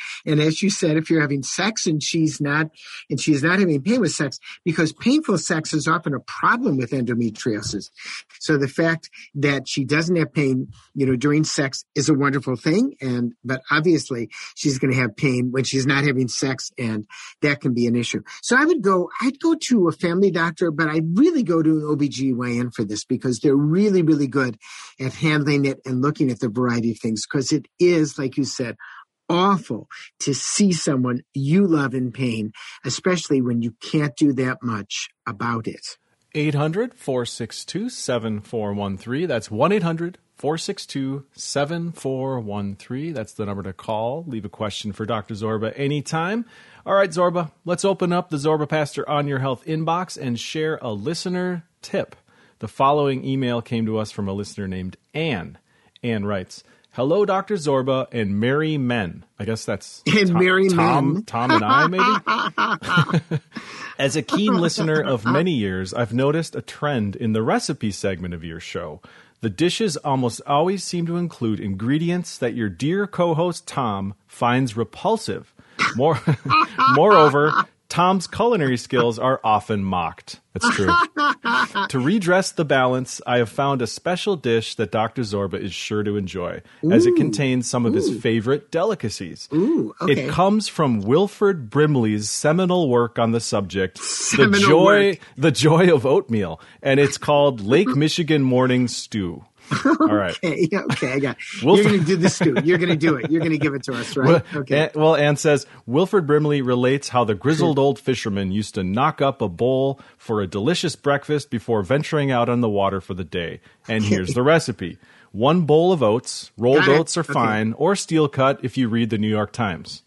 S2: And as you said, if you're having sex and she's not, and she's not having pain with sex, because painful sex is often a problem with endometriosis. So the fact that she doesn't have pain, you know, during sex is a wonderful thing. And, but obviously she's going to have pain when she's not having sex, and that can be an issue. So I would go, I'd go to a family doctor, but I'd really go to an O B G Y N for this, because they're really, really good at handling it and looking at the variety of things, because it is, like you said, awful to see someone you love in pain, especially when you can't do that much about it.
S1: eight hundred, four six two, seven four one three. That's one eight hundred, four six two, seven four one three. That's the number to call. Leave a question for Doctor Zorba anytime. All right, Zorba, let's open up the Zorba Pastor On Your Health inbox and share a listener tip. The following email came to us from a listener named Anne. Anne writes, "Hello, Doctor Zorba and merry men." I guess that's
S2: and
S1: Tom,
S2: merry
S1: Tom,
S2: men.
S1: Tom and I, maybe? As a keen listener of many years, I've noticed a trend in the recipe segment of your show. The dishes almost always seem to include ingredients that your dear co-host Tom finds repulsive. More, moreover, Tom's culinary skills are often mocked. That's true. To redress the balance, I have found a special dish that Doctor Zorba is sure to enjoy, Ooh. as it contains some of Ooh. his favorite delicacies.
S2: Ooh, okay.
S1: It comes from Wilford Brimley's seminal work on the subject,
S2: Seminal
S1: the joy,
S2: work.
S1: the joy of oatmeal, and it's called Lake Michigan Morning Stew. All right.
S2: Okay, okay, I got it.
S1: Wilford-
S2: You're going to do the stew. You're going to do it. You're going to give it to us, right?
S1: Well,
S2: Okay.
S1: Ann, well, Anne says, Wilford Brimley relates how the grizzled old fisherman used to knock up a bowl for a delicious breakfast before venturing out on the water for the day. And here's the recipe. One bowl of oats. Rolled
S2: Got it.
S1: oats are
S2: Okay.
S1: fine, or steel cut if you read the New York Times.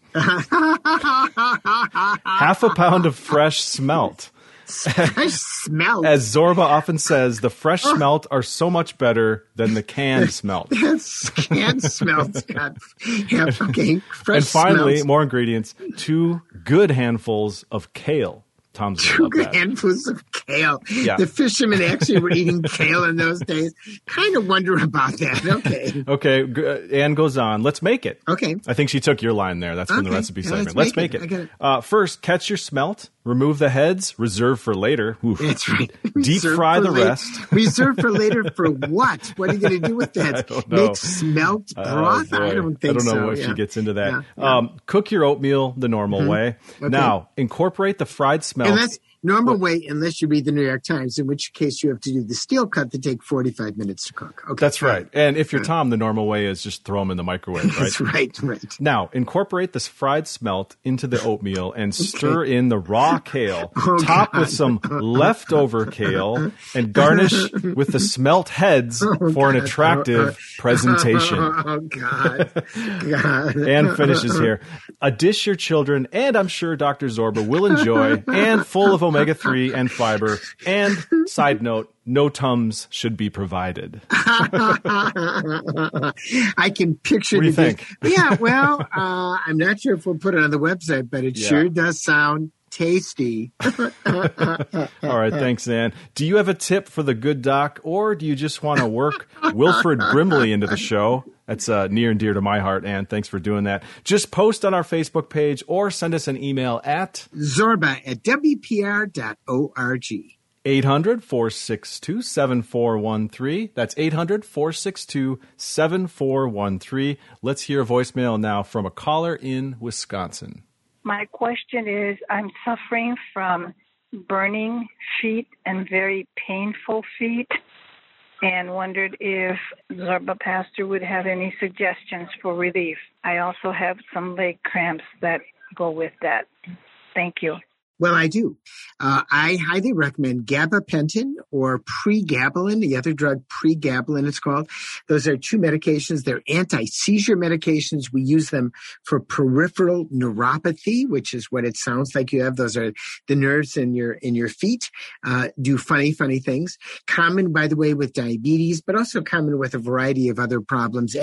S1: Half a pound of fresh smelt.
S2: Fresh smelt.
S1: As Zorba often says, the fresh smelt are so much better than the canned smelt.
S2: That's canned smelt. God. Yeah, okay. Fresh
S1: And finally,
S2: smelt.
S1: more ingredients, two good handfuls of kale. Tom's gonna
S2: Two
S1: love
S2: good
S1: that.
S2: handfuls of kale.
S1: Yeah.
S2: The fishermen actually were eating kale in those days. Kind of wonder about that. Okay.
S1: Okay, g- uh, Anne goes on. Let's make it.
S2: Okay.
S1: I think she took your line there. That's from the
S2: Okay.
S1: recipe
S2: Yeah,
S1: segment.
S2: let's
S1: Let's
S2: make
S1: make
S2: it.
S1: it.
S2: I get it.
S1: Uh, first, catch your smelt. Remove the heads. Reserve for later. Oof.
S2: That's right.
S1: Deep
S2: Reserve
S1: fry
S2: for
S1: the
S2: later.
S1: rest.
S2: Reserve for later for what? What are you going to do with that?
S1: I don't know.
S2: Make smelt
S1: Oh,
S2: broth?
S1: boy.
S2: I don't think
S1: I don't know
S2: so.
S1: if
S2: yeah.
S1: she gets into that.
S2: Yeah, yeah.
S1: Um, cook your oatmeal the normal
S2: Mhm.
S1: way.
S2: Okay.
S1: Now, incorporate the fried smelt.
S2: And that's normal way, unless you read the New York Times, in which case you have to do the steel cut that take forty-five minutes to cook. Okay.
S1: That's right. And if you're Tom, the normal way is just throw them in the microwave, right?
S2: That's right, right.
S1: Now, incorporate this fried smelt into the oatmeal and stir in the raw kale.
S2: Oh,
S1: Top
S2: God.
S1: with some leftover kale and garnish with the smelt heads
S2: Oh,
S1: for an
S2: God.
S1: attractive presentation.
S2: Oh, God. God.
S1: And finishes here. A dish your children and I'm sure Doctor Zorba will enjoy and full of omega three and fiber. And side note, no Tums should be provided.
S2: I can picture
S1: What do you
S2: the dish.
S1: think?
S2: Yeah, well, uh, I'm not sure if we'll put it on the website, but it
S1: Yeah.
S2: sure does sound tasty.
S1: All right, thanks, Ann. Do you have a tip for the good doc, or do you just want to work Wilford Brimley into the show? That's uh, near and dear to my heart, Ann. Thanks for doing that. Just post on our Facebook page or send us an email at
S2: Zorba at W P R dot org.
S1: eight hundred, four six two, seven four one three. That's eight hundred, four six two, seven four one three. Let's hear a voicemail now from a caller in Wisconsin.
S12: My question is, I'm suffering from burning feet and very painful feet, and wondered if Zorba Pastor would have any suggestions for relief. I also have some leg cramps that go with that. Thank you.
S2: Well, I do. Uh, I highly recommend gabapentin or pregabalin, the other drug, pregabalin it's called. Those are two medications. They're anti-seizure medications. We use them for peripheral neuropathy, which is what it sounds like you have. Those are the nerves in your in your feet, uh, do funny, funny things. Common, by the way, with diabetes, but also common with a variety of other problems. And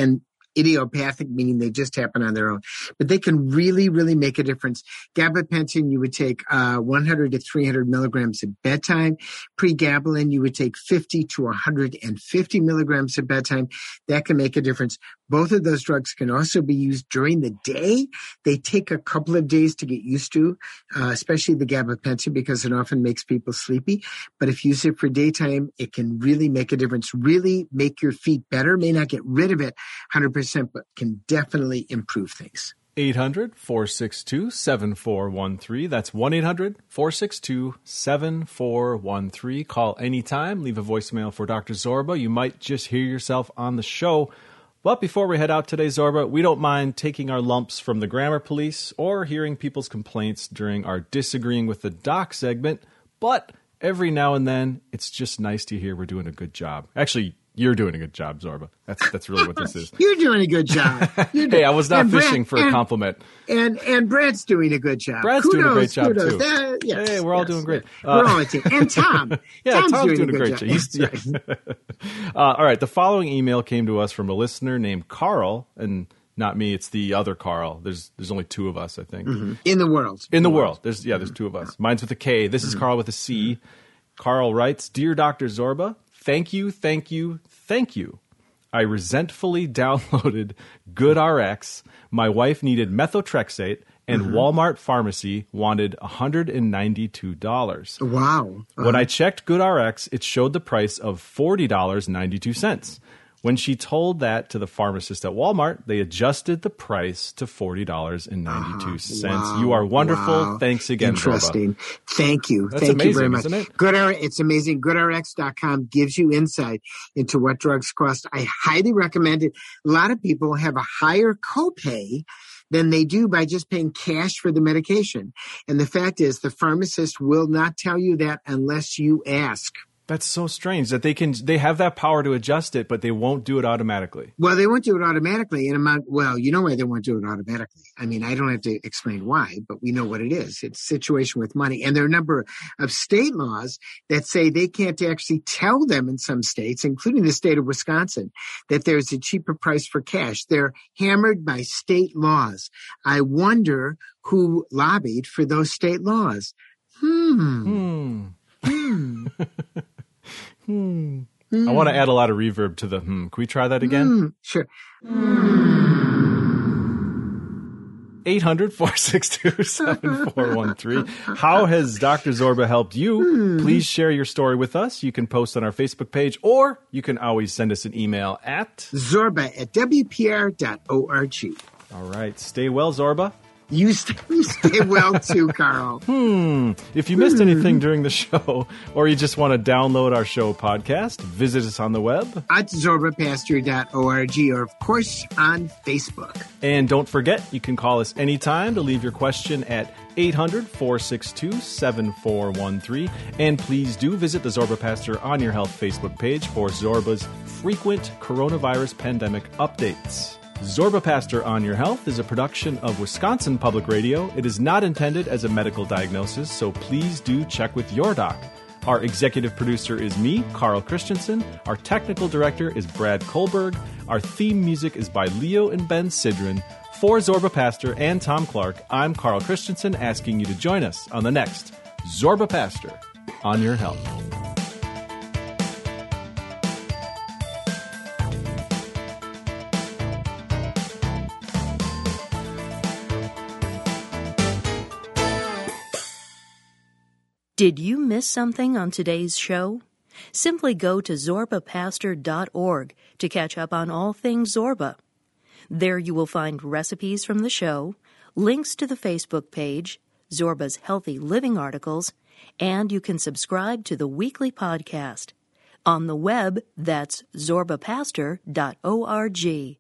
S2: idiopathic, meaning they just happen on their own. But they can really, really make a difference. Gabapentin, you would take uh, one hundred to three hundred milligrams at bedtime. Pregabalin, you would take fifty to one hundred fifty milligrams at bedtime. That can make a difference. Both of those drugs can also be used during the day. They take a couple of days to get used to, uh, especially the gabapentin, because it often makes people sleepy. But if you use it for daytime, it can really make a difference, really make your feet better. May not get rid of it one hundred percent, but can definitely improve things.
S1: eight hundred, four six two, seven four one three. That's one eight hundred, four six two, seven four one three. Call anytime. Leave a voicemail for Doctor Zorba. You might just hear yourself on the show. But before we head out today, Zorba, we don't mind taking our lumps from the grammar police or hearing people's complaints during our Disagreeing with the Doc segment. But every now and then, it's just nice to hear we're doing a good job. Actually, you're doing a good job, Zorba. That's that's really what this is.
S2: You're doing a good job. You're
S1: Hey, I was not
S2: and
S1: fishing
S2: Brad,
S1: for a
S2: and,
S1: compliment.
S2: And and Brad's doing a good job.
S1: Brad's
S2: kudos,
S1: doing a great job,
S2: kudos.
S1: too.
S2: That, yes,
S1: hey, we're all
S2: yes,
S1: doing great.
S2: We're
S1: Uh,
S2: all a team. And Tom.
S1: yeah,
S2: Tom's,
S1: Tom's
S2: doing,
S1: doing
S2: a
S1: a
S2: good
S1: great
S2: job.
S1: job. He's,
S2: That's
S1: yeah.
S2: right.
S1: uh, all right, the following email came to us from a listener named Carl, and not me, it's the other Carl. There's there's only two of us, I think.
S2: Mm-hmm. In the world.
S1: In the world. There's yeah, there's two of us. Mine's with a K. This is Carl with a C. Carl writes, Dear Doctor Zorba, thank you, thank you, thank you. I resentfully downloaded GoodRx. My wife needed methotrexate, and
S2: Mhm.
S1: Walmart Pharmacy wanted one hundred ninety-two dollars.
S2: Wow.
S1: When I checked GoodRx, it showed the price of forty dollars and ninety-two cents. When she told that to the pharmacist at Walmart, they adjusted the price to forty dollars and ninety-two cents.
S2: Wow,
S1: You are wonderful.
S2: wow.
S1: Thanks again,
S2: Interesting.
S1: Zorba.
S2: Thank you.
S1: That's
S2: Thank
S1: amazing,
S2: you very much.
S1: isn't it?
S2: Good, it's amazing. good R X dot com gives you insight into what drugs cost. I highly recommend it. A lot of people have a higher copay than they do by just paying cash for the medication. And the fact is, the pharmacist will not tell you that unless you ask.
S1: That's so strange that they can they have that power to adjust it, but they won't do it automatically.
S2: Well, they won't do it automatically in amount. Well, you know why they won't do it automatically. I mean, I don't have to explain why, but we know what it is. It's a situation with money. And there are a number of state laws that say they can't actually tell them in some states, including the state of Wisconsin, that there's a cheaper price for cash. They're hammered by state laws. I wonder who lobbied for those state laws. Hmm.
S1: Hmm. Hmm. I want to add a lot of reverb to the hmm. Can we try that again?
S2: Hmm. Sure.
S1: eight hundred, four six two, seven four one three. How has Doctor Zorba helped you? Please share your story with us. You can post on our Facebook page, or you can always send us an email at
S2: Zorba at W P R dot org.
S1: All right. Stay well, Zorba.
S2: You stay, you stay well too, Carl.
S1: Hmm. If you missed anything during the show, or you just want to download our show podcast, visit us on the web
S2: at zorba pastor dot org, or of course on Facebook.
S1: And don't forget, you can call us anytime to leave your question at eight hundred, four six two, seven four one three. And please do visit the Zorba Pastor on Your Health Facebook page for Zorba's frequent coronavirus pandemic updates. Zorba Pastor on Your Health is a production of Wisconsin Public Radio. It is not intended as a medical diagnosis, so please do check with your doc. Our executive producer is me, Carl Christensen. Our technical director is Brad Kohlberg. Our theme music is by Leo and Ben Sidran. For Zorba Pastor and Tom Clark, I'm Carl Christensen, asking you to join us on the next Zorba Pastor on Your Health.
S13: Did you miss something on today's show? Simply go to zorba pastor dot org to catch up on all things Zorba. There you will find recipes from the show, links to the Facebook page, Zorba's Healthy Living articles, and you can subscribe to the weekly podcast. On the web, that's zorba pastor dot org.